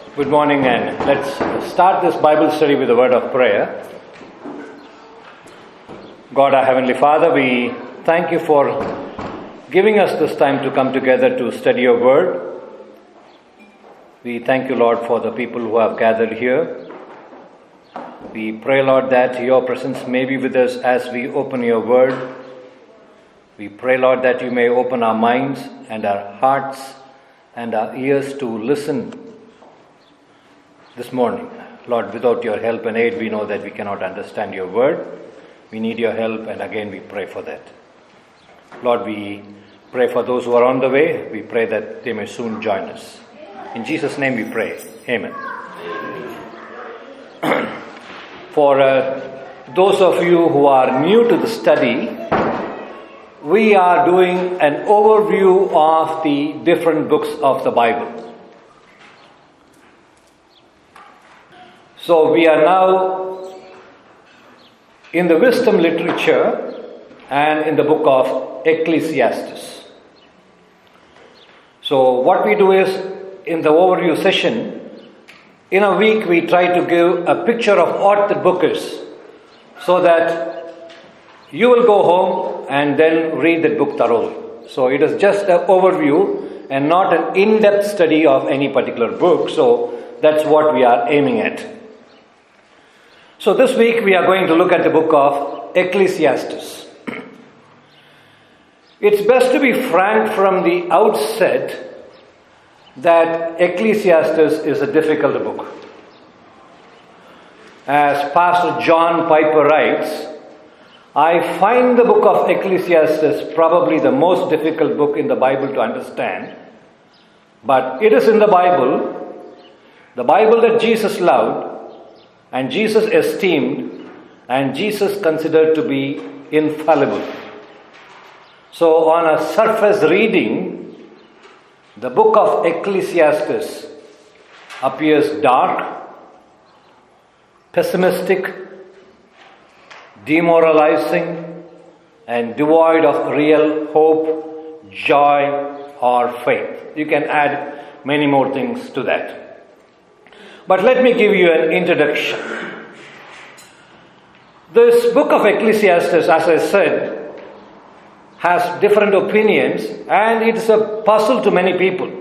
Good morning, and let's start this Bible study with a word of prayer. God, our Heavenly Father, we thank you for giving us this time to come together to study your word. We thank you, Lord, for the people who have gathered here. We pray, Lord, that your presence may be with us as we open your word. We pray, Lord, that you may open our minds and our hearts and our ears to listen this morning. Lord, without your help and aid, we know that we cannot understand your word. We need your help, and again we pray for that. Lord, we pray for those who are on the way. We pray that they may soon join us. In Jesus' name we pray. Amen. For those of you who are new to the study, we are doing an overview of the different books of the Bible. So we are now in the wisdom literature and in the book of Ecclesiastes. So what we do is, in the overview session, in a week we try to give a picture of what the book is, so that you will go home and then read the book thoroughly. So it is just an overview and not an in-depth study of any particular book. So that's what we are aiming at. So this week we are going to look at the book of Ecclesiastes. It's best to be frank from the outset that Ecclesiastes is a difficult book. As Pastor John Piper writes, I find the book of Ecclesiastes probably the most difficult book in the Bible to understand, but it is in the Bible that Jesus loved, and Jesus esteemed, and Jesus considered to be infallible. So on a surface reading, the book of Ecclesiastes appears dark, pessimistic, demoralizing, and devoid of real hope, joy, or faith. You can add many more things to that. But let me give you an introduction. This book of Ecclesiastes, as I said, has different opinions, and it's a puzzle to many people.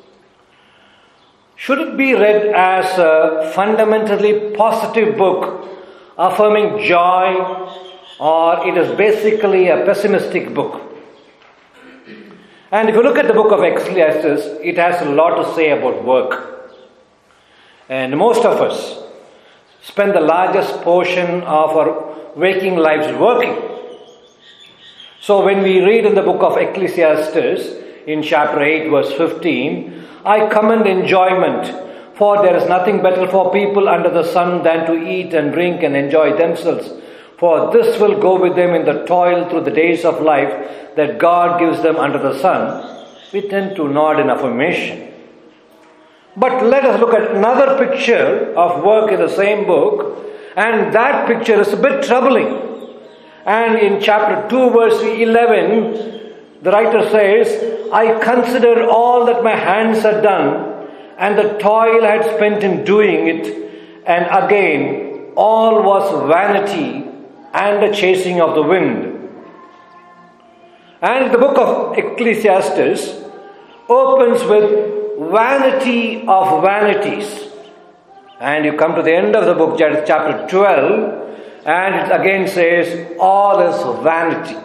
Should it be read as a fundamentally positive book affirming joy, or it is basically a pessimistic book? And if you look at the book of Ecclesiastes, it has a lot to say about work. And most of us spend the largest portion of our waking lives working. So when we read in the book of Ecclesiastes, in chapter 8, verse 15, I commend enjoyment, for there is nothing better for people under the sun than to eat and drink and enjoy themselves. For this will go with them in the toil through the days of life that God gives them under the sun. We tend to nod in affirmation. But let us look at another picture of work in the same book, and that picture is a bit troubling. And in chapter 2, verse 11, the writer says, I consider all that my hands had done, and the toil I had spent in doing it, and again, all was vanity and the chasing of the wind. And the book of Ecclesiastes opens with vanity of vanities. And you come to the end of the book, chapter 12, and it again says, all is vanity.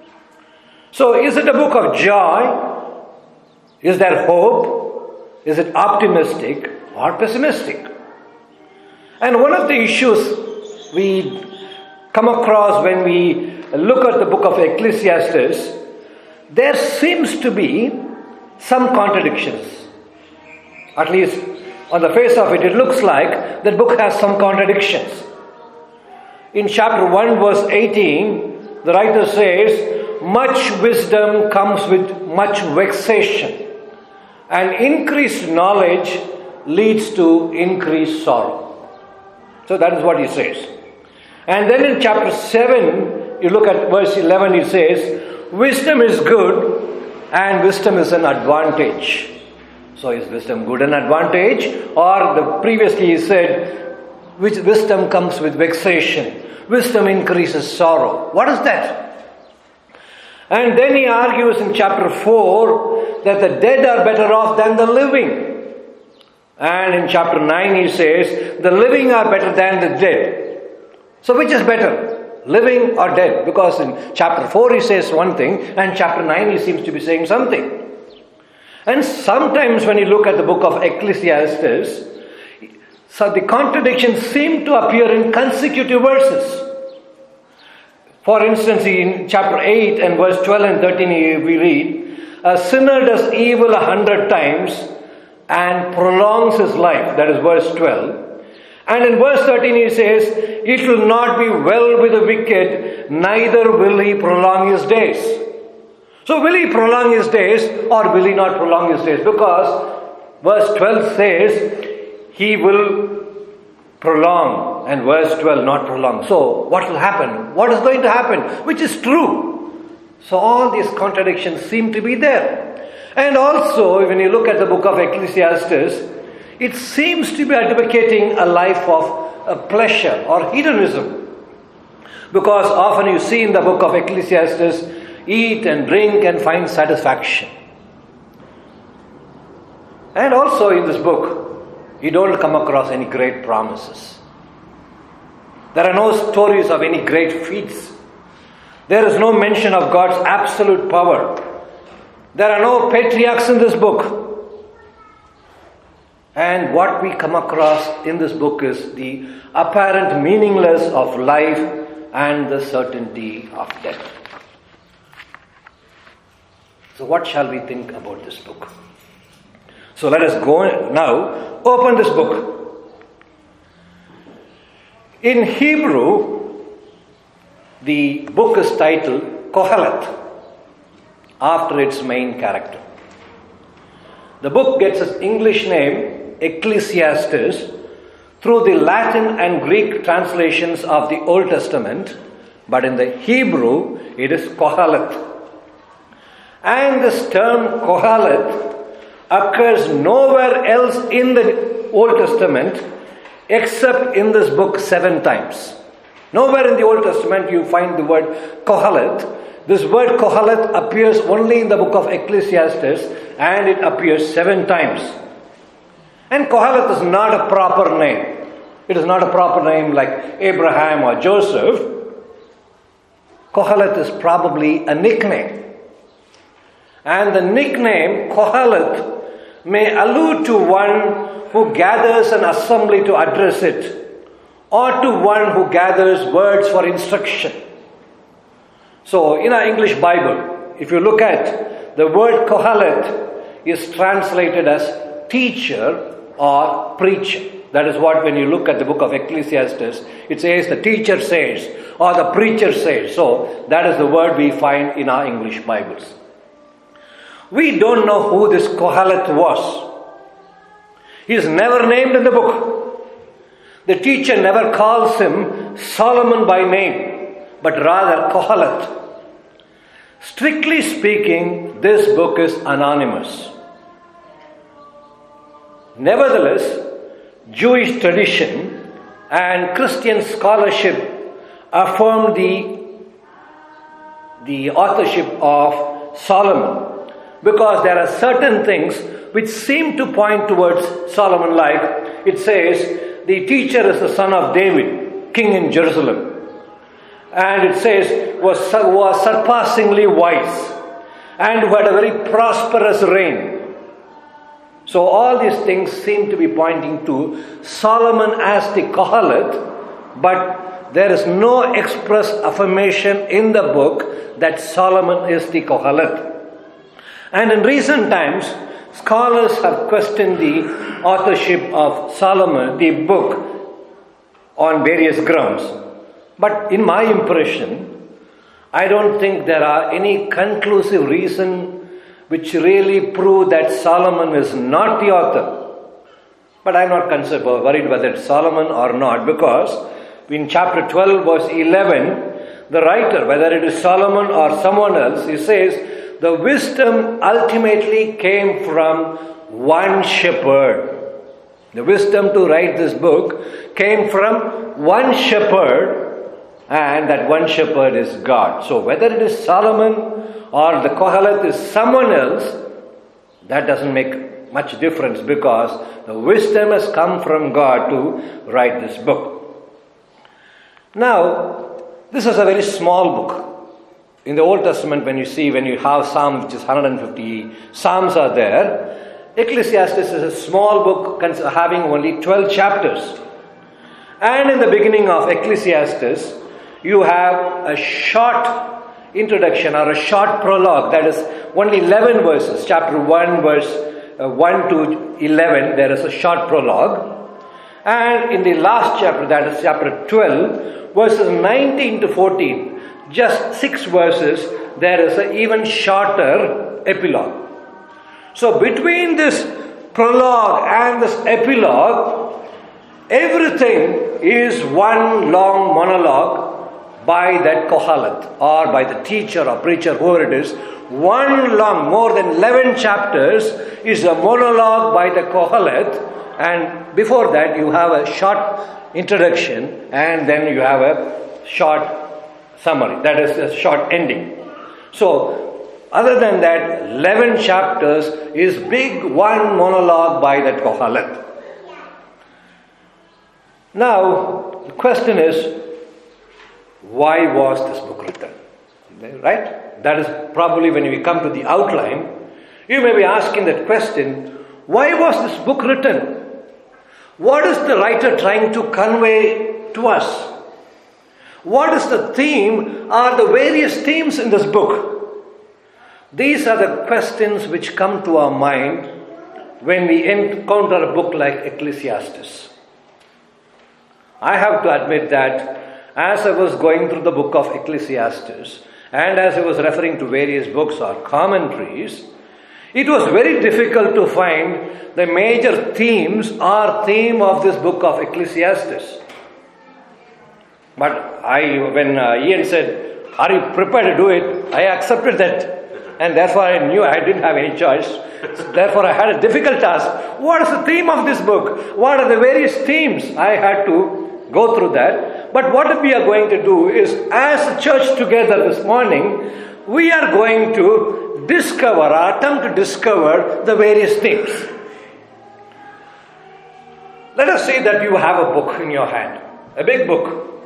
So is it a book of joy? Is there hope? Is it optimistic or pessimistic? And one of the issues we come across when we look at the book of Ecclesiastes, there seems to be some contradictions. At least on the face of it, it looks like that book has some contradictions. In chapter 1, verse 18, the writer says, much wisdom comes with much vexation, and increased knowledge leads to increased sorrow. So that is what he says. And then in chapter 7, you look at verse 11, it says, wisdom is good and wisdom is an advantage. So is wisdom good and advantage? Or the previously he said, which wisdom comes with vexation. Wisdom increases sorrow. What is that? And then he argues in chapter 4 that the dead are better off than the living. And in chapter 9 he says, the living are better than the dead. So which is better? Living or dead? Because in chapter 4 he says one thing, and chapter 9 he seems to be saying something. And sometimes when you look at the book of Ecclesiastes, so the contradictions seem to appear in consecutive verses. For instance, in chapter 8 and verse 12 and 13 we read, a sinner does evil 100 times and prolongs his life. That is verse 12. And in verse 13 he says, it will not be well with the wicked, neither will he prolong his days. So will he prolong his days or will he not prolong his days? Because verse 12 says, he will prolong, and verse 12 not prolong. So what will happen? What is going to happen? Which is true. So all these contradictions seem to be there. And also when you look at the book of Ecclesiastes, it seems to be advocating a life of pleasure or hedonism. Because often you see in the book of Ecclesiastes, eat and drink and find satisfaction. And also in this book, you don't come across any great promises. There are no stories of any great feats. There is no mention of God's absolute power. There are no patriarchs in this book. And what we come across in this book is the apparent meaningless of life and the certainty of death. So what shall we think about this book? So let us go now, open this book. In Hebrew, the book is titled Kohelet, after its main character. The book gets its English name, Ecclesiastes, through the Latin and Greek translations of the Old Testament, but in the Hebrew, it is Kohelet. And this term Kohelet occurs nowhere else in the Old Testament except in this book 7 times. Nowhere in the Old Testament you find the word Kohelet. This word Kohelet appears only in the book of Ecclesiastes, and it appears 7 times. And Kohelet is not a proper name. It is not a proper name like Abraham or Joseph. Kohelet is probably a nickname. And the nickname Kohelet may allude to one who gathers an assembly to address it, or to one who gathers words for instruction. So in our English Bible, if you look at the word Kohelet is translated as teacher or preacher. That is what, when you look at the book of Ecclesiastes, it says the teacher says or the preacher says. So that is the word we find in our English Bibles. We don't know who this Kohelet was. He is never named in the book. The teacher never calls him Solomon by name, but rather Kohelet. Strictly speaking, this book is anonymous. Nevertheless, Jewish tradition and Christian scholarship affirm the authorship of Solomon, because there are certain things which seem to point towards Solomon, like it says the teacher is the son of David, king in Jerusalem. And it says was surpassingly wise and who had a very prosperous reign. So all these things seem to be pointing to Solomon as the Kohelet, but there is no express affirmation in the book that Solomon is the Kohelet. And in recent times, scholars have questioned the authorship of Solomon, the book, on various grounds. But in my impression, I don't think there are any conclusive reason which really prove that Solomon is not the author. But I'm not worried whether it's Solomon or not, because in chapter 12 verse 11, the writer, whether it is Solomon or someone else, he says, the wisdom ultimately came from one shepherd. The wisdom to write this book came from one shepherd, and that one shepherd is God. So whether it is Solomon or the Kohelet is someone else, that doesn't make much difference, because the wisdom has come from God to write this book. Now, this is a very small book. In the Old Testament, when you have Psalm, which is 150 Psalms are there, Ecclesiastes is a small book having only 12 chapters. And in the beginning of Ecclesiastes, you have a short introduction or a short prologue, that is only 11 verses. Chapter 1, verse 1 to 11, there is a short prologue. And in the last chapter, that is chapter 12, verses 19 to 14, just 6 verses, there is an even shorter epilogue. So between this prologue and this epilogue, everything is one long monologue by that Kohelet, or by the teacher or preacher, whoever it is. One long, more than 11 chapters is a monologue by the Kohelet, and before that you have a short introduction, and then you have a short summary, that is a short ending. So other than that, 11 chapters is big one monologue by that Kohelet. Now, the question is, why was this book written? Right? That is probably when we come to the outline, you may be asking that question, why was this book written? What is the writer trying to convey to us? What is the theme or the various themes in this book? These are the questions which come to our mind when we encounter a book like Ecclesiastes. I have to admit that as I was going through the book of Ecclesiastes, and as I was referring to various books or commentaries, it was very difficult to find the major themes or theme of this book of Ecclesiastes. But when Ian said, "Are you prepared to do it?" I accepted that. And therefore I knew I didn't have any choice. Therefore I had a difficult task. What is the theme of this book? What are the various themes? I had to go through that. But what we are going to do is, as a church together this morning, we are going to discover, or attempt to discover the various themes. Let us say that you have a book in your hand. A big book.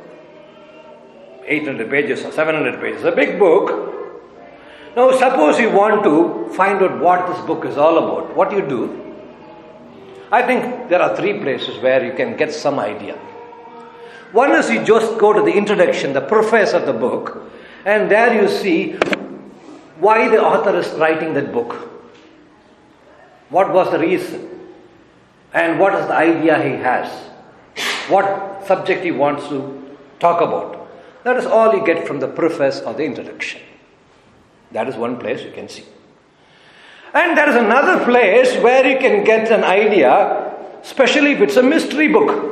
800 pages or 700 pages. A big book. Now suppose you want to find out what this book is all about. What do you do? I think there are 3 places where you can get some idea. One is you just go to the introduction, the preface of the book, and there you see why the author is writing that book. What was the reason? And what is the idea he has? What subject he wants to talk about? That is all you get from the preface or the introduction. That is one place you can see. And there is another place where you can get an idea, especially if it's a mystery book.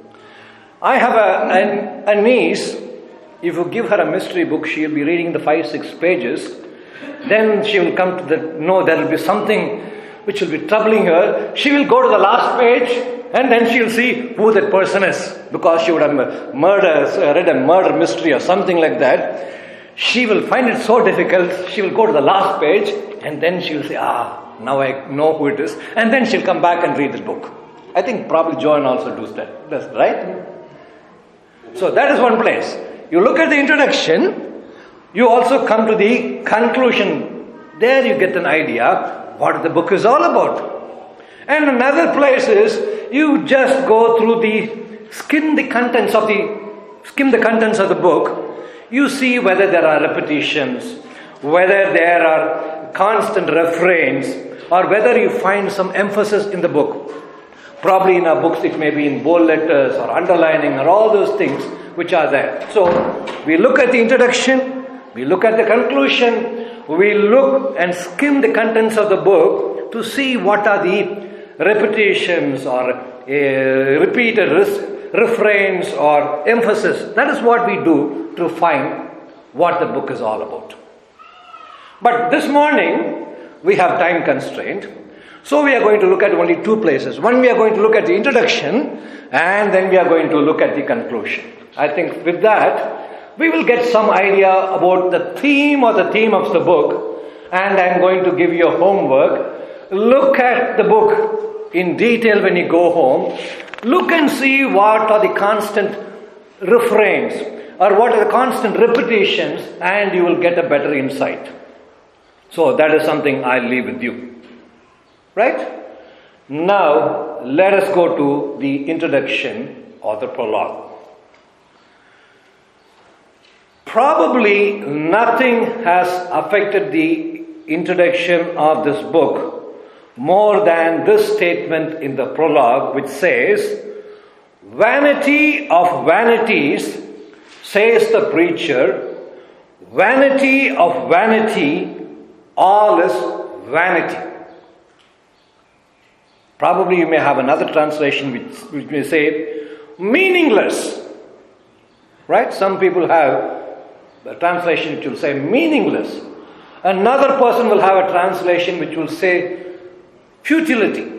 I have a niece. If you give her a mystery book, she will be reading the 5-6 pages. Then she will come to there will be something which will be troubling her. She will go to the last page, and then she will see who that person is, because she would have read a murder mystery or something like that. She will find it so difficult, she will go to the last page, and then she will say, now I know who it is. And then she'll come back and read the book. I think probably Joan also does that. That's right? So that is one place. You look at the introduction, you also come to the conclusion. There you get an idea what the book is all about. And another place is, you just go through skim the contents of the book. You see whether there are repetitions, whether there are constant refrains, or whether you find some emphasis in the book. Probably in our books it may be in bold letters or underlining or all those things which are there. So we look at the introduction, we look at the conclusion, we look and skim the contents of the book to see what are the repetitions or repeated refrains or emphasis. That is what we do to find what the book is all about. But this morning, we have time constraint. So we are going to look at only two places. One, we are going to look at the introduction, and then we are going to look at the conclusion. I think with that, we will get some idea about the theme of the book, and I am going to give you a homework. Look at the book in detail when you go home. Look and see what are the constant refrains, or what are the constant repetitions, and you will get a better insight. So that is something I'll leave with you. Right? Now, let us go to the introduction or the prologue. Probably nothing has affected the introduction of this book more than this statement in the prologue, which says, "Vanity of vanities, says the preacher, vanity of vanity, all is vanity." Probably you may have another translation which may say, meaningless. Right? Some people have a translation which will say meaningless. Another person will have a translation which will say futility.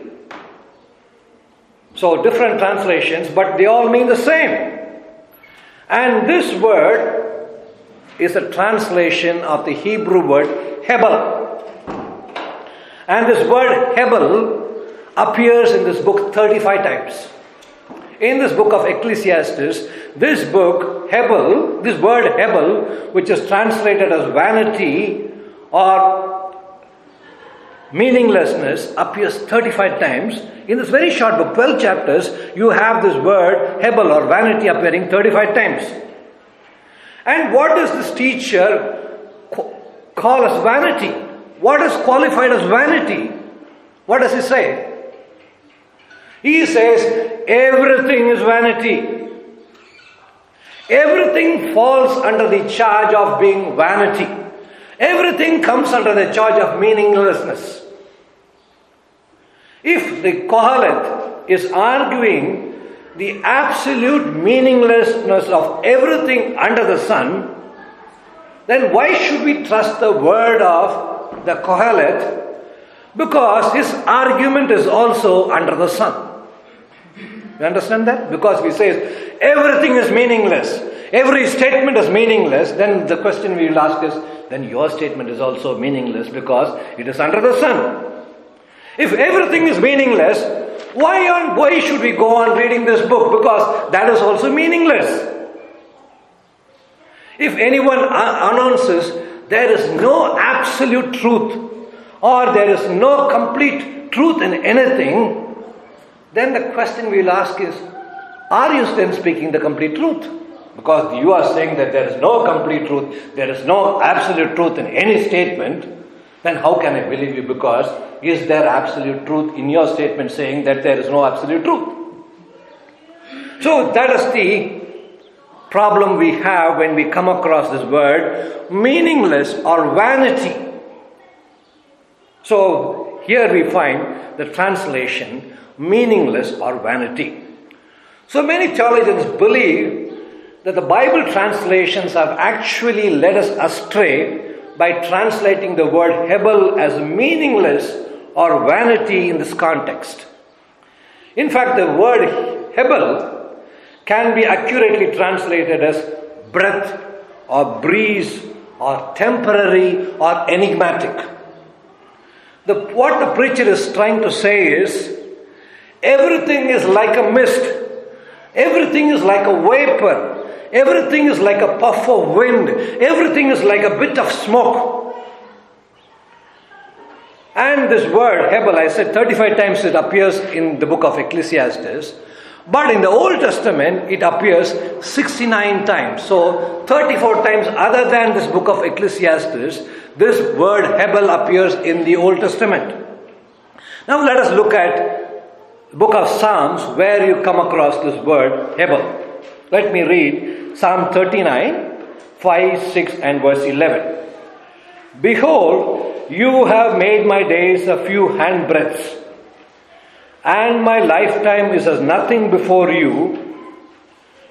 So different translations, but they all mean the same. And this word is a translation of the Hebrew word Hebel. And this word Hebel appears in this book 35 times. In this book of Ecclesiastes, this word Hebel, which is translated as vanity or meaninglessness, appears 35 times. In this very short book, 12 chapters, you have this word Hebel or vanity appearing 35 times. And what does this teacher call as vanity? What is qualified as vanity? What does he say? He says, everything is vanity. Everything falls under the charge of being vanity. Everything comes under the charge of meaninglessness. If the Kohelet is arguing the absolute meaninglessness of everything under the sun, then why should we trust the word of the Kohelet? Because his argument is also under the sun. You understand that? Because he says everything is meaningless, every statement is meaningless, then the question we will ask is, then your statement is also meaningless because it is under the sun. If everything is meaningless, why should we go on reading this book? Because that is also meaningless. If anyone announces there is no absolute truth or there is no complete truth in anything, then the question we will ask is, are you then speaking the complete truth? Because you are saying that there is no complete truth, there is no absolute truth in any statement, then how can I believe you? Because is there absolute truth in your statement saying that there is no absolute truth? So that is the problem we have when we come across this word, meaningless or vanity. So here we find the translation, meaningless or vanity. So many theologians believe that the Bible translations have actually led us astray by translating the word Hebel as meaningless or vanity in this context. In fact, the word Hebel can be accurately translated as breath or breeze or temporary or enigmatic. What the preacher is trying to say is, everything is like a mist, everything is like a vapor, everything is like a puff of wind, everything is like a bit of smoke. And this word Hebel, I said 35 times it appears in the book of Ecclesiastes, but in the Old Testament it appears 69 times. So 34 times other than this book of Ecclesiastes, this word Hebel appears in the Old Testament. Now let us look at the book of Psalms where you come across this word Hebel. Let me read Psalm 39, 5, 6 and verse 11. Behold, you have made my days a few handbreadths, and my lifetime is as nothing before you.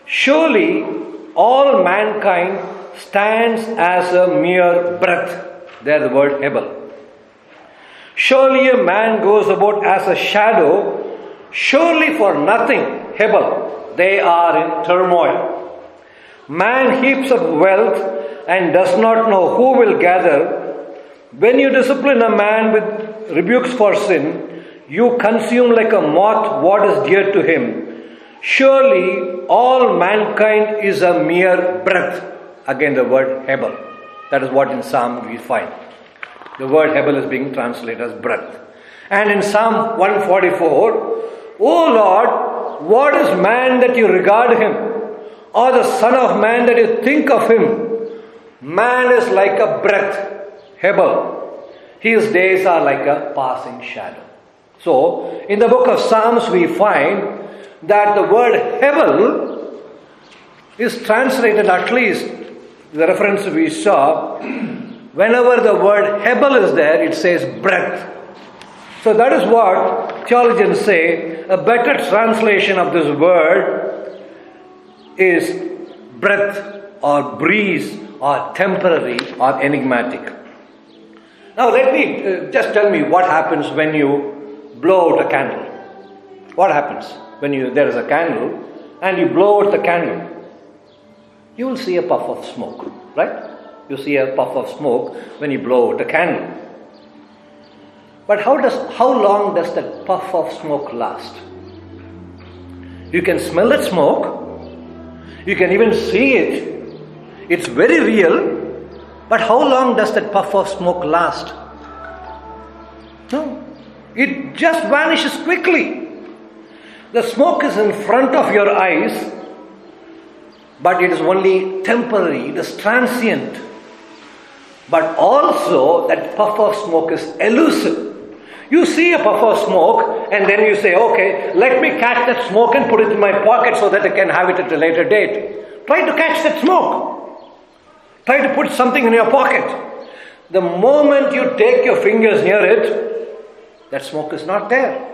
Surely all mankind stands as a mere breath. There the word Hebel. Surely a man goes about as a shadow, surely for nothing, Hebel. They are in turmoil. Man heaps up wealth and does not know who will gather. When you discipline a man with rebukes for sin, you consume like a moth what is dear to him. Surely all mankind is a mere breath. Again the word Hebel. That is what in Psalm we find. The word Hebel is being translated as breath. And in Psalm 144, O Lord, what is man that you regard him? Or the son of man that you think of him? Man is like a breath, Hebel. His days are like a passing shadow. So, in the book of Psalms we find that the word Hebel is translated, at least the reference we saw, whenever the word Hebel is there, it says breath. So that is what theologians say. A better translation of this word is breath or breeze or temporary or enigmatic. Now let me just tell me what happens when you blow out a candle. What happens when there is a candle and you blow out the candle? You will see a puff of smoke, right? You see a puff of smoke when you blow out a candle. But how long does that puff of smoke last? You can smell that smoke. You can even see it. It's very real. But how long does that puff of smoke last? No. It just vanishes quickly. The smoke is in front of your eyes, but it is only temporary. It is transient. But also that puff of smoke is elusive. You see a puff of smoke and then you say, okay, let me catch that smoke and put it in my pocket so that I can have it at a later date. Try to catch that smoke. Try to put something in your pocket. The moment you take your fingers near it, that smoke is not there.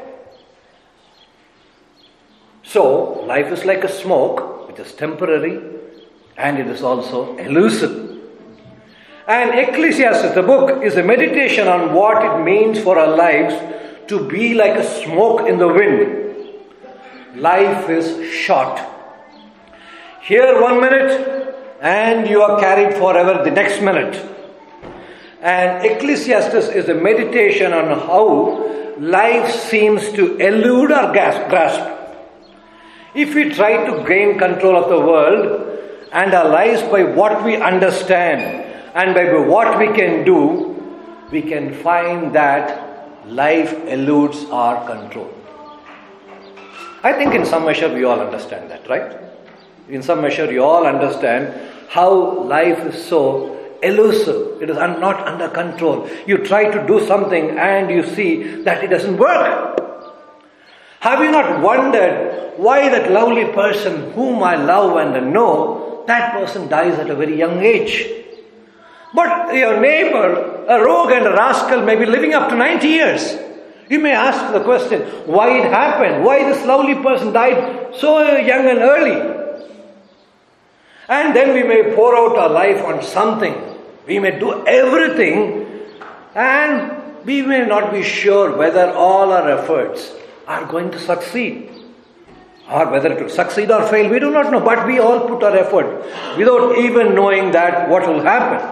So, life is like a smoke, which is temporary and it is also elusive. And Ecclesiastes, the book, is a meditation on what it means for our lives to be like a smoke in the wind. Life is short. Here 1 minute and you are carried forever the next minute. And Ecclesiastes is a meditation on how life seems to elude our grasp. If we try to gain control of the world and our lives by what we understand and by what we can do, we can find that life eludes our control. I think in some measure we all understand that, right? In some measure you all understand how life is so elusive. It is not under control. You try to do something and you see that it doesn't work. Have you not wondered why that lovely person whom I love and know, that person dies at a very young age? But your neighbor, a rogue and a rascal, may be living up to 90 years. You may ask the question, why it happened? Why this lovely person died so young and early? And then we may pour out our life on something. We may do everything and we may not be sure whether all our efforts are going to succeed. Or whether it will succeed or fail, we do not know. But we all put our effort without even knowing that what will happen.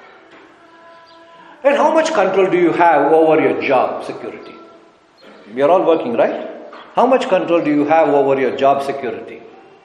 And how much control do you have over your job security? We are all working, right? How much control do you have over your job security?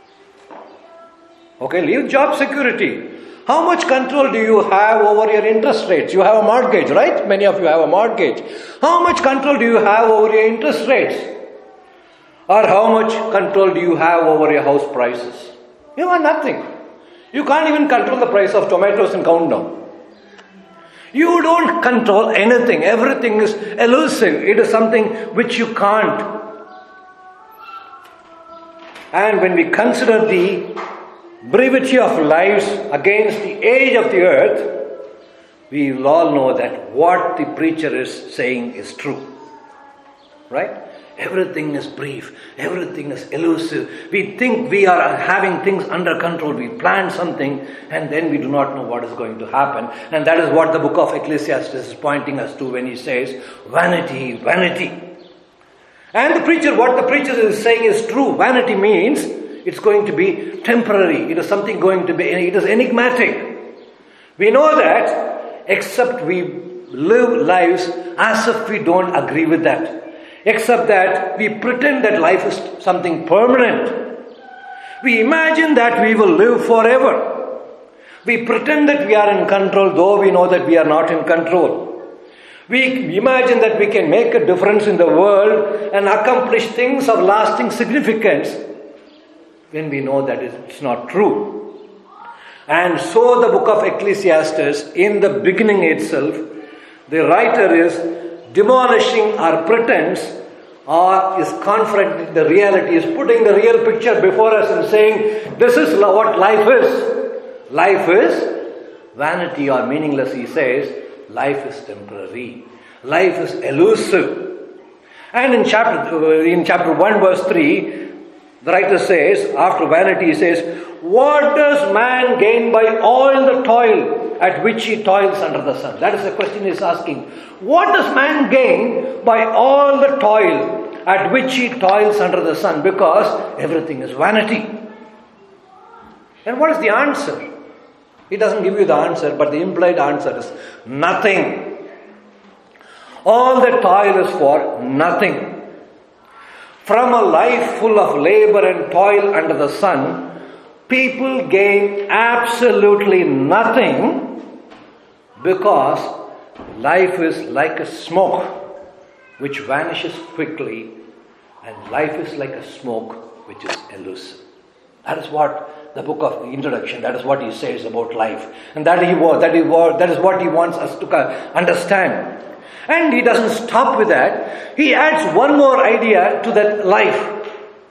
Okay, leave job security. How much control do you have over your interest rates? You have a mortgage, right? Many of you have a mortgage. How much control do you have over your interest rates? Or how much control do you have over your house prices? You have nothing. You can't even control the price of tomatoes in Countdown. You don't control anything. Everything is elusive. It is something which you can't. And when we consider the brevity of lives against the age of the earth, we will all know that what the preacher is saying is true. Right? Everything is brief. Everything is elusive. We think we are having things under control. We plan something and then we do not know what is going to happen. And that is what the book of Ecclesiastes is pointing us to when he says, vanity, vanity. And what the preacher is saying is true. Vanity means it's going to be temporary. It is something going to be, it is enigmatic. We know that, except we live lives as if we don't agree with that. Except that we pretend that life is something permanent. We imagine that we will live forever. We pretend that we are in control, though we know that we are not in control. We imagine that we can make a difference in the world and accomplish things of lasting significance, when we know that it's not true. And so the book of Ecclesiastes, in the beginning itself, the writer is demolishing our pretense, or is confronting the reality, is putting the real picture before us and saying, this is what life is. Life is vanity or meaningless, he says. Life is temporary. Life is elusive. And in chapter 1 verse 3, the writer says, after vanity, he says, what does man gain by all the toil at which he toils under the sun? That is the question he is asking. What does man gain by all the toil at which he toils under the sun? Because everything is vanity. And what is the answer? He doesn't give you the answer, but the implied answer is nothing. All the toil is for nothing. From a life full of labor and toil under the sun, people gain absolutely nothing, because life is like a smoke which vanishes quickly, and life is like a smoke which is elusive. That is what the book of the introduction, that is what he says about life. And that is what he wants us to understand. And he doesn't stop with that. He adds one more idea to that life.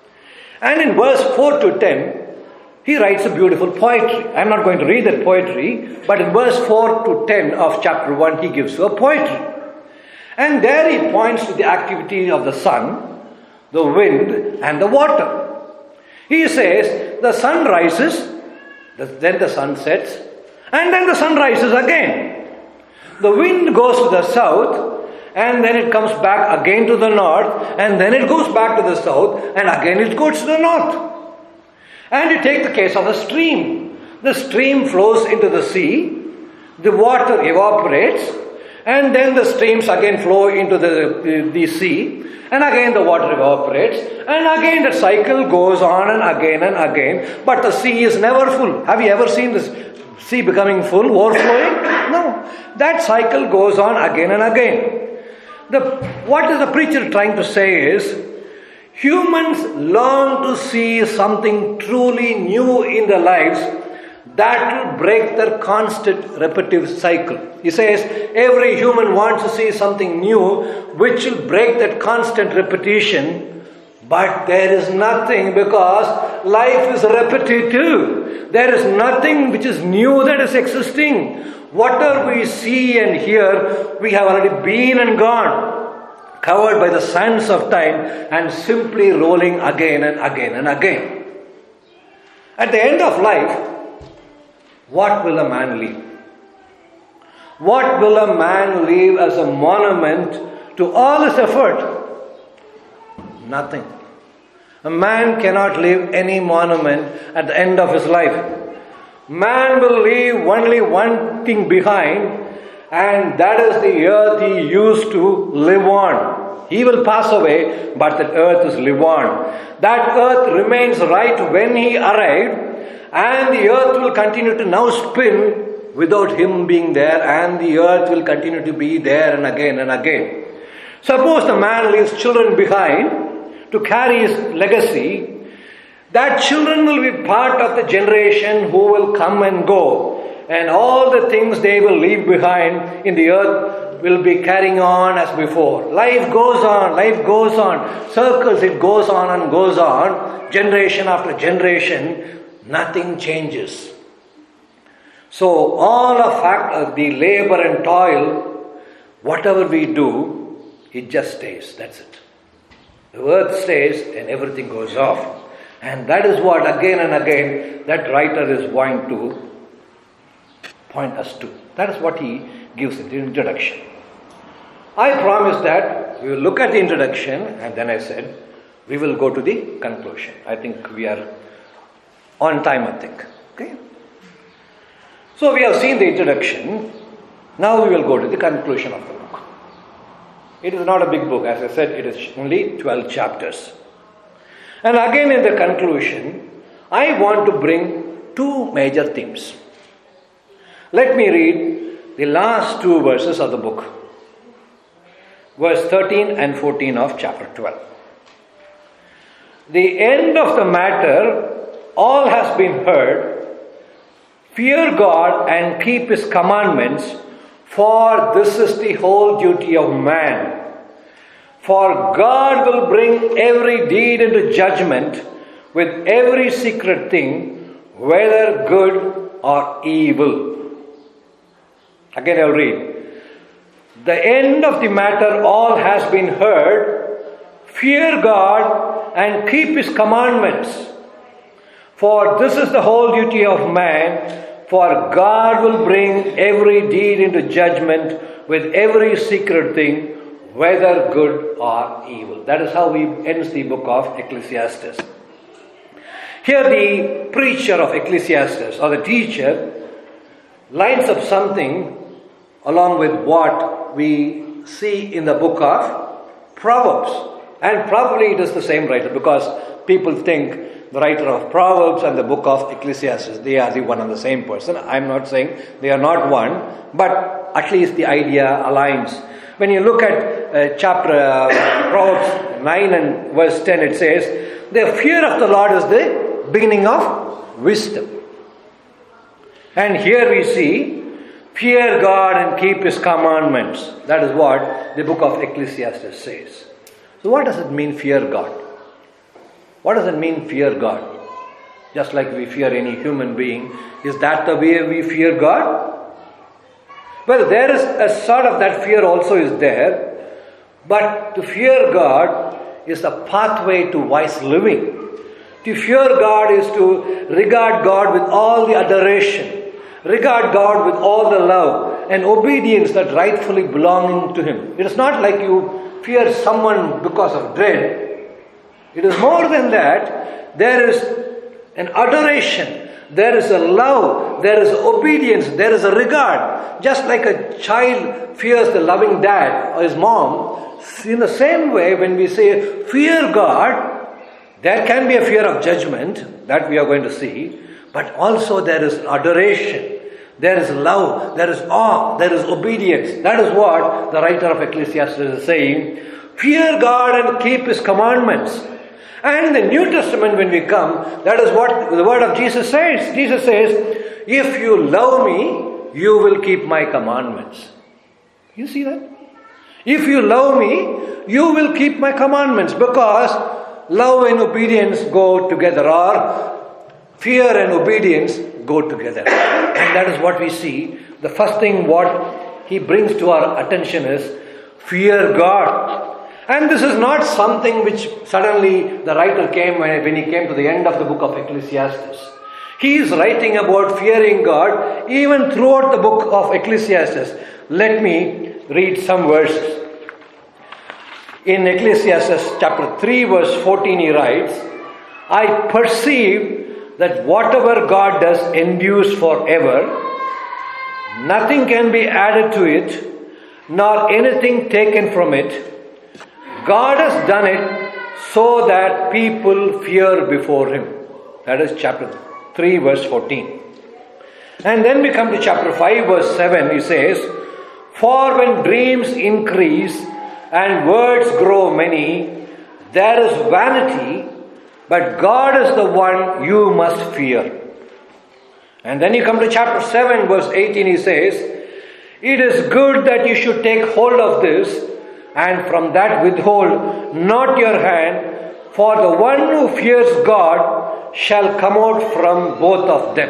And in verse 4 to 10, he writes a beautiful poetry. I'm not going to read that poetry, but in verse 4 to 10 of chapter 1, he gives you a poetry. And there he points to the activity of the sun, the wind, and the water. He says, the sun rises, then the sun sets, and then the sun rises again. The wind goes to the south, and then it comes back again to the north, and then it goes back to the south, and again it goes to the north. And you take the case of a stream. The stream flows into the sea, the water evaporates, and then the streams again flow into the sea, and again the water evaporates, and again the cycle goes on and again, but the sea is never full. Have you ever seen this sea becoming full, overflowing? No. That cycle goes on again and again. What is the preacher trying to say is, humans long to see something truly new in their lives that will break their constant repetitive cycle. He says every human wants to see something new which will break that constant repetition, but there is nothing, because life is repetitive. There is nothing which is new that is existing. Whatever we see and hear, we have already been and gone, covered by the sands of time and simply rolling again and again and again. At the end of life, what will a man leave? What will a man leave as a monument to all his effort? Nothing. A man cannot leave any monument at the end of his life. Man will leave only one thing behind, and that is the earth he used to live on. He will pass away, but that earth is live on. That earth remains right when he arrived, and the earth will continue to now spin without him being there, and the earth will continue to be there and again and again. Suppose the man leaves children behind to carry his legacy. That children will be part of the generation who will come and go, and all the things they will leave behind in the earth will be carrying on as before. Life goes on, circles, it goes on and goes on, generation after generation, nothing changes. So all of fact of the labor and toil, whatever we do, it just stays, that's it. The earth stays and everything goes off. And that is what again and again that writer is going to point us to. That is what he gives in the introduction. I promised that we will look at the introduction and then I said we will go to the conclusion. I think we are on time, I think. Okay? So we have seen the introduction. Now we will go to the conclusion of the book. It is not a big book. As I said, it is only 12 chapters. And again in the conclusion, I want to bring two major themes. Let me read the last two verses of the book. Verse 13 and 14 of chapter 12. The end of the matter, all has been heard. Fear God and keep His commandments, for this is the whole duty of man. For God will bring every deed into judgment with every secret thing, whether good or evil. Again I will read. The end of the matter, all has been heard. Fear God and keep His commandments. For this is the whole duty of man. For God will bring every deed into judgment with every secret thing, whether good or evil. That is how he ends the book of Ecclesiastes. Here the preacher of Ecclesiastes, or the teacher, lines up something along with what we see in the book of Proverbs. And probably it is the same writer, because people think the writer of Proverbs and the book of Ecclesiastes, they are the one and the same person. I am not saying they are not one, but at least the idea aligns. When you look at Proverbs 9 and verse 10, it says, the fear of the Lord is the beginning of wisdom. And here we see, fear God and keep His commandments. That is what the book of Ecclesiastes says. So what does it mean, fear God? What does it mean, fear God? Just like we fear any human being, is that the way we fear God? Well, there is a sort of that fear also is there, but to fear God is a pathway to wise living. To fear God is to regard God with all the adoration, regard God with all the love and obedience that rightfully belonging to Him. It is not like you fear someone because of dread. It is more than that. There is an adoration, there is a love, there is obedience, there is a regard. Just like a child fears the loving dad or his mom, in the same way when we say fear God, there can be a fear of judgment that we are going to see, but also there is adoration, there is love, there is awe, there is obedience. That is what the writer of Ecclesiastes is saying. Fear God and keep His commandments. And in the New Testament when we come, that is what the word of Jesus says. Jesus says, if you love me, you will keep my commandments. You see that? If you love me, you will keep my commandments, because love and obedience go together, or fear and obedience go together. And that is what we see. The first thing what he brings to our attention is fear God. And this is not something which suddenly the writer came when he came to the end of the book of Ecclesiastes. He is writing about fearing God even throughout the book of Ecclesiastes. Let me read some verses. In Ecclesiastes chapter 3 verse 14 he writes, I perceive that whatever God does endures forever. Nothing can be added to it, nor anything taken from it. God has done it so that people fear before Him. That is chapter 3 verse 14. And then we come to chapter 5 verse 7. He says, for when dreams increase and words grow many, there is vanity, but God is the one you must fear. And then you come to chapter 7 verse 18. He says, it is good that you should take hold of this, and from that withhold not your hand, for the one who fears God shall come out from both of them.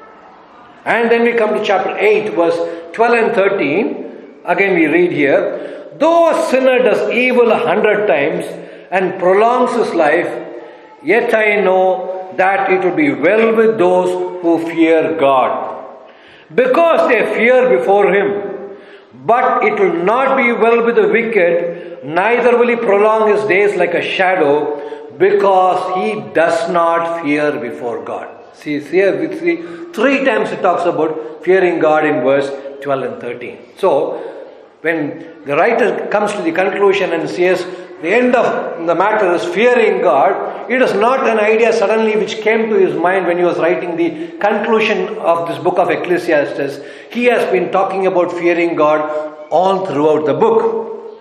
And then we come to chapter 8 verse 12 and 13. Again we read here, though a sinner does evil 100 times and prolongs his life, yet I know that it will be well with those who fear God, because they fear before him. But it will not be well with the wicked, neither will he prolong his days like a shadow, because he does not fear before God. See, here we see 3 times it talks about fearing God in verse 12 and 13. So, when the writer comes to the conclusion and says the end of the matter is fearing God, it is not an idea suddenly which came to his mind when he was writing the conclusion of this book of Ecclesiastes. He has been talking about fearing God all throughout the book.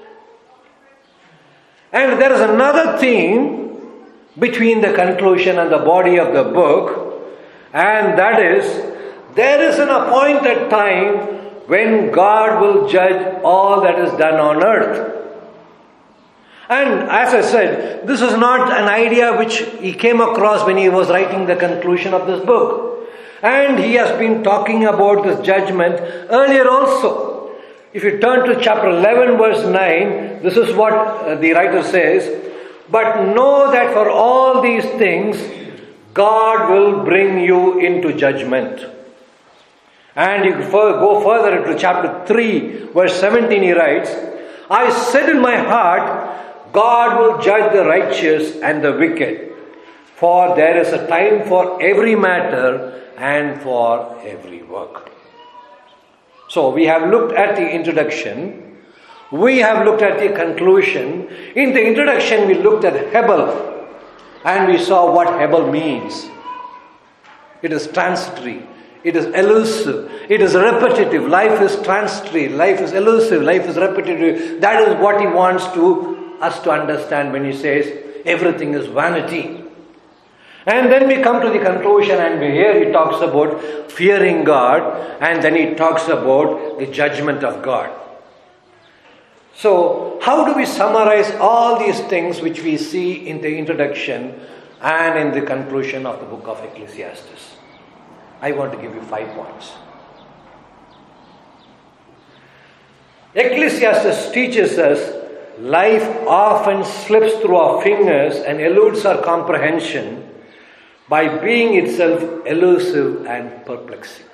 And there is another theme between the conclusion and the body of the book, and that is, there is an appointed time when God will judge all that is done on earth. And as I said, this is not an idea which he came across when he was writing the conclusion of this book. And he has been talking about this judgment earlier also. If you turn to chapter 11 verse 9, this is what the writer says, "But know that for all these things, God will bring you into judgment." And you go further into chapter 3, verse 17, he writes, "I said in my heart, God will judge the righteous and the wicked, for there is a time for every matter and for every work." So we have looked at the introduction, we have looked at the conclusion. In the introduction we looked at Hebel, and we saw what Hebel means. It is transitory. It is elusive. It is repetitive. Life is transitory. Life is elusive. Life is repetitive. That is what he wants us to understand when he says everything is vanity. And then we come to the conclusion, and here he talks about fearing God, and then he talks about the judgment of God. So, how do we summarize all these things which we see in the introduction and in the conclusion of the book of Ecclesiastes? I want to give you 5 points. Ecclesiastes teaches us life often slips through our fingers and eludes our comprehension by being itself elusive and perplexing.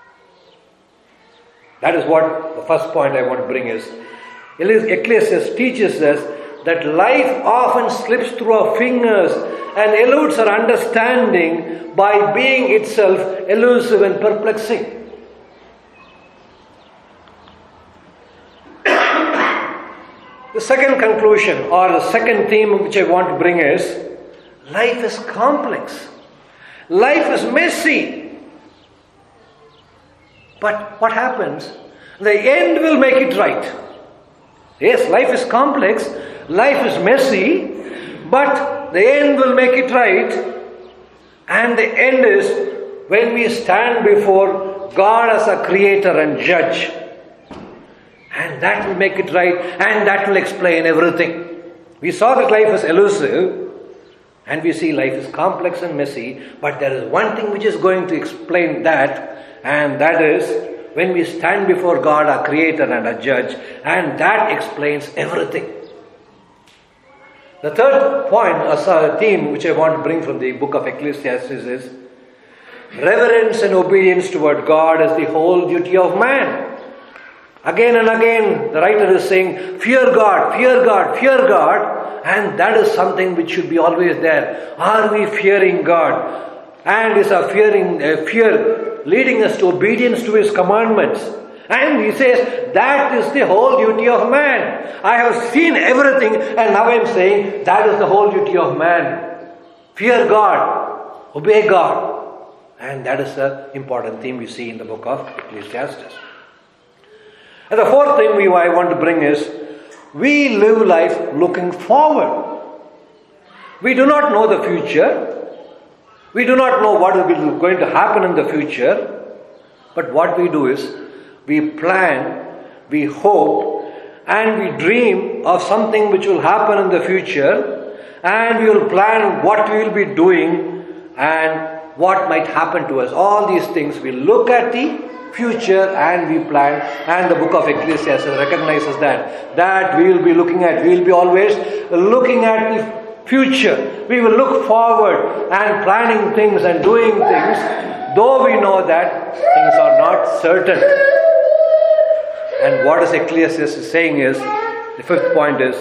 That is what the first point I want to bring is. Ecclesiastes teaches us that life often slips through our fingers and eludes our understanding by being itself elusive and perplexing. The second conclusion, or the second theme which I want to bring is, life is complex. Life is messy. But what happens? The end will make it right. Yes, life is complex, life is messy, but the end will make it right. And the end is when we stand before God as a creator and judge. And that will make it right, and that will explain everything. We saw that life is elusive, and we see life is complex and messy, but there is one thing which is going to explain that, and that is when we stand before God, our creator and our judge, and that explains everything. The third point, a theme which I want to bring from the book of Ecclesiastes is, reverence and obedience toward God is the whole duty of man. Again and again, the writer is saying, fear God, fear God, fear God. And that is something which should be always there. Are we fearing God? And is our fear leading us to obedience to His commandments? And he says, that is the whole duty of man. I have seen everything, and now I am saying, that is the whole duty of man. Fear God, obey God. And that is the important theme we see in the book of Ecclesiastes. And the fourth thing I want to bring is, we live life looking forward. We do not know the future. We do not know what is going to happen in the future. But what we do is, we plan, we hope, and we dream of something which will happen in the future, and we will plan what we will be doing and what might happen to us. All these things, we look at the future and we plan. And the book of Ecclesiastes recognizes that we will be we will be always looking at the future. We will look forward and planning things and doing things, though we know that things are not certain. And what is Ecclesiastes is saying is, the fifth point is,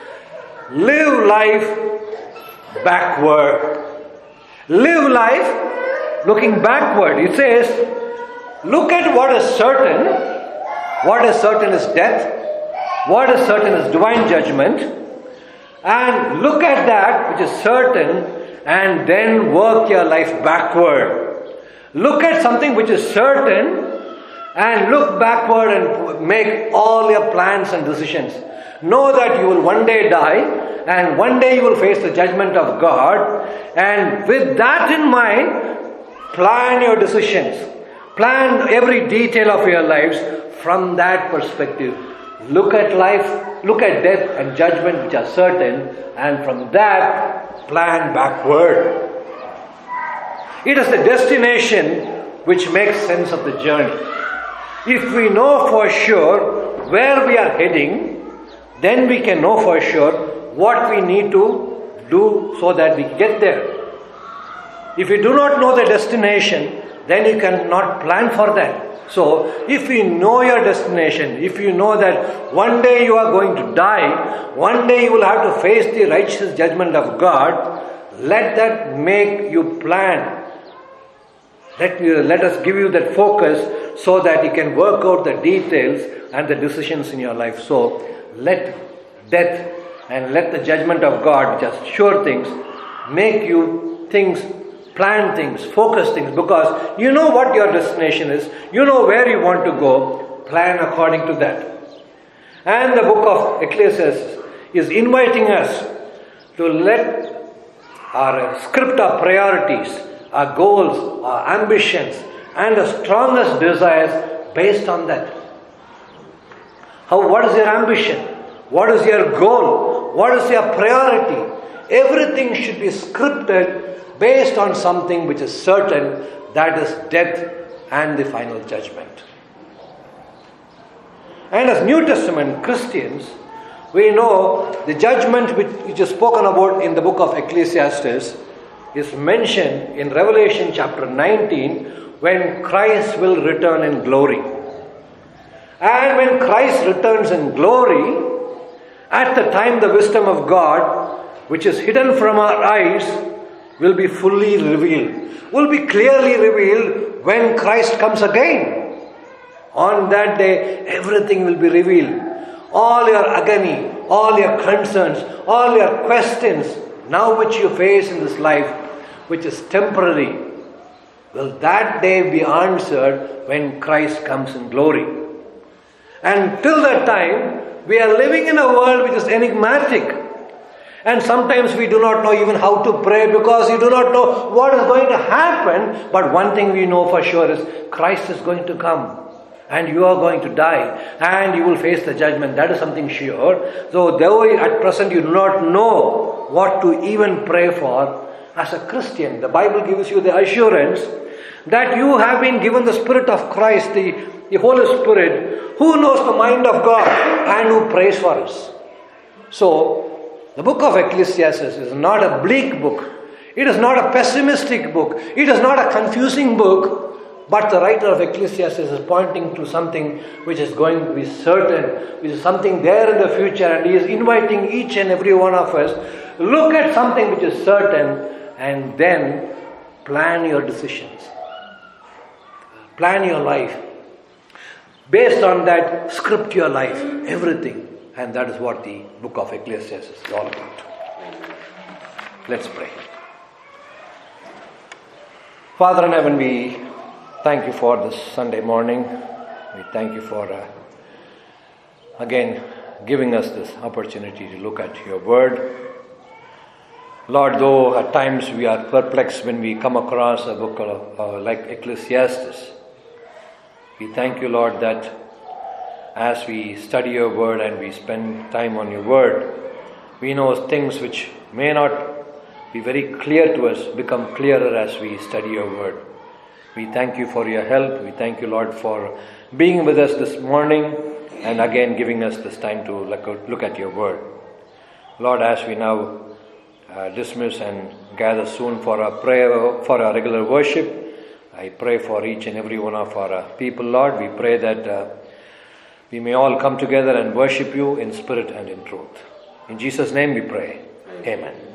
live life backward. Live life looking backward. It says, look at what is certain. What is certain is death. What is certain is divine judgment. And look at that which is certain and then work your life backward. Look at something which is certain and look backward and make all your plans and decisions. Know that you will one day die and one day you will face the judgment of God. And with that in mind, plan your decisions. Plan every detail of your lives from that perspective. Look at life, look at death and judgment which are certain, and from that, plan backward. It is the destination which makes sense of the journey. If we know for sure where we are heading, then we can know for sure what we need to do so that we get there. If you do not know the destination, then you cannot plan for that. So, if you know your destination, if you know that one day you are going to die, one day you will have to face the righteous judgment of God, let that make you plan. Let us give you that focus so that you can work out the details and the decisions in your life. So, let death and let the judgment of God, which are sure things, make you plan things, focus things, because you know what your destination is, you know where you want to go, plan according to that. And the book of Ecclesiastes is inviting us to let our script our priorities, our goals, our ambitions, and the strongest desires based on that. What is your ambition? What is your goal? What is your priority? Everything should be scripted based on something which is certain, that is death and the final judgment. And as New Testament Christians, we know the judgment which is spoken about in the book of Ecclesiastes is mentioned in Revelation chapter 19 when Christ will return in glory. And when Christ returns in glory, at the time the wisdom of God, which is hidden from our eyes, will be fully revealed, will be clearly revealed when Christ comes again. On that day, everything will be revealed. All your agony, all your concerns, all your questions, now which you face in this life, which is temporary, will that day be answered when Christ comes in glory. And till that time, we are living in a world which is enigmatic. And sometimes we do not know even how to pray because you do not know what is going to happen. But one thing we know for sure is Christ is going to come. And you are going to die. And you will face the judgment. That is something sure. So though at present you do not know what to even pray for, as a Christian, the Bible gives you the assurance that you have been given the Spirit of Christ, the Holy Spirit, who knows the mind of God and who prays for us. So, the book of Ecclesiastes is not a bleak book. It is not a pessimistic book. It is not a confusing book. But the writer of Ecclesiastes is pointing to something which is going to be certain, which is something there in the future. And he is inviting each and every one of us, look at something which is certain and then plan your decisions. Plan your life. Based on that, script your life, everything. And that is what the book of Ecclesiastes is all about. Let's pray. Father in heaven, we thank you for this Sunday morning. We thank you for, again, giving us this opportunity to look at your word. Lord, though at times we are perplexed when we come across a book like Ecclesiastes, we thank you, Lord, that as we study your word and we spend time on your word, we know things which may not be very clear to us become clearer as we study your word. We thank you for your help. We thank you, Lord, for being with us this morning and again giving us this time to look at your word. Lord, as we now dismiss and gather soon for our prayer, for our regular worship, I pray for each and every one of our people, Lord. We pray that we may all come together and worship you in spirit and in truth. In Jesus' name we pray. Amen.